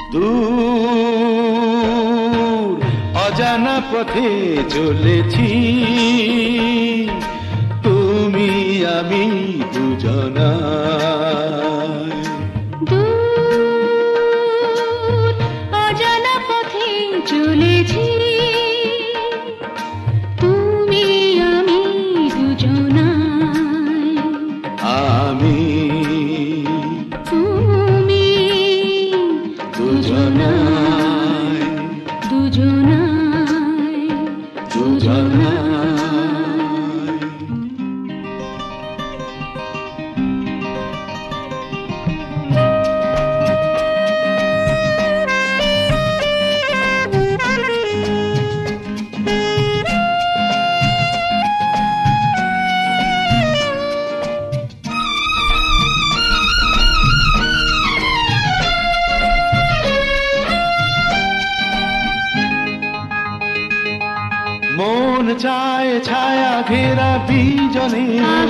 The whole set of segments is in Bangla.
দূর অজানা পথে চলেছি, তুমি আমি দুজনা। দূর অজানা পথে চলেছি, তুমি আমি দুজনা। আমি তুমি দুজনায়, দুজনায়, দুজনায়। মন চায় ছায়া ঘেরা বিজনে,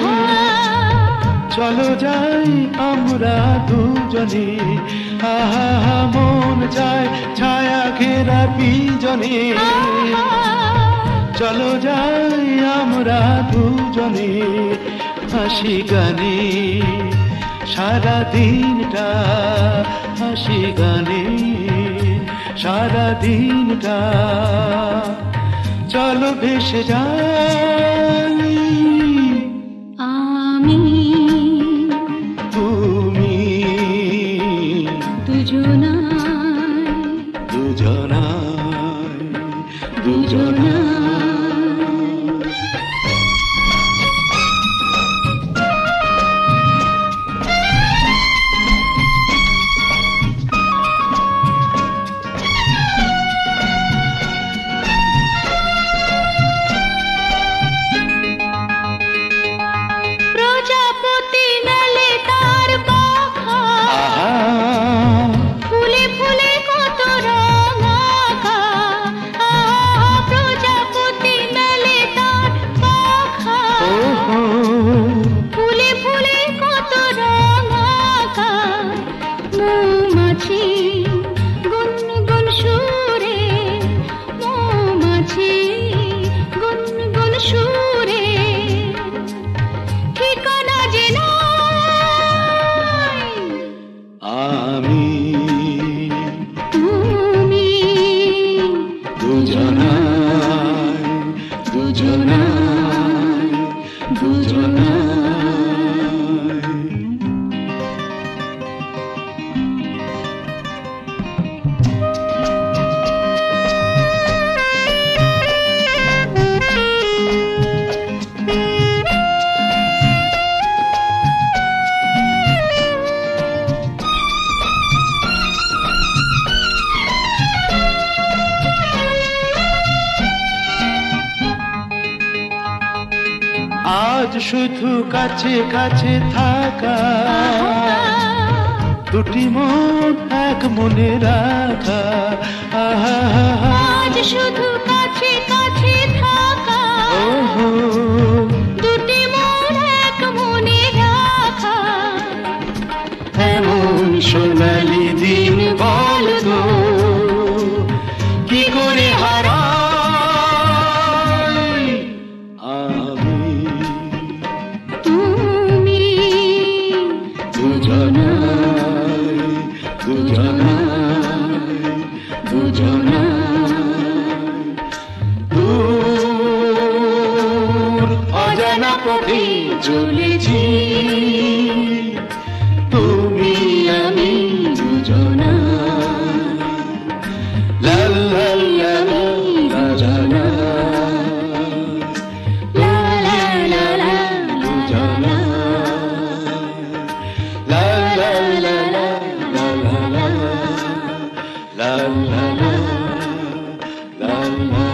চলো যাই আমরা দুজনে। আহা মন চায় ছায়া ঘেরা বিজনে, চলো যাই আমরা দুজনে। হাসি গানে সারা দিনটা, হাসি গানে সারা দিনটা, চলো ভেসে যাই আমি তুমি দুজনায়, দুজনায়, দুজনায়। প্রজাপতি মেলে তার পাখা, ফুলে ফুলে কত রং আঁকা। প্রজাপতি মেলে তার পাখা, ফুলে ফুলে কত রং আঁকা। মৌমাছি গুনগুন সুরে, মৌমাছি গুনগুন সুরে, ঠিকানা যে নাই। আমি তুমি দুজনায়, দুজনায়, দুজনায়। আজ শুধু কাছে কাছে থাকা, দুটি মন এক মনে রাখা। আজ শুধু কাছে কাছে থাকা, দুটি মন এক মনে রাখা। এমন সোনালি দিন বলতো কি করে হারাই। আমি তুমি দুজনায়, দুজনায়, দুজনায়। দূর অজানা পথে চলেছি, তুমি আমি দুজনায়। লা লা লা লা লা লা। La la la la la la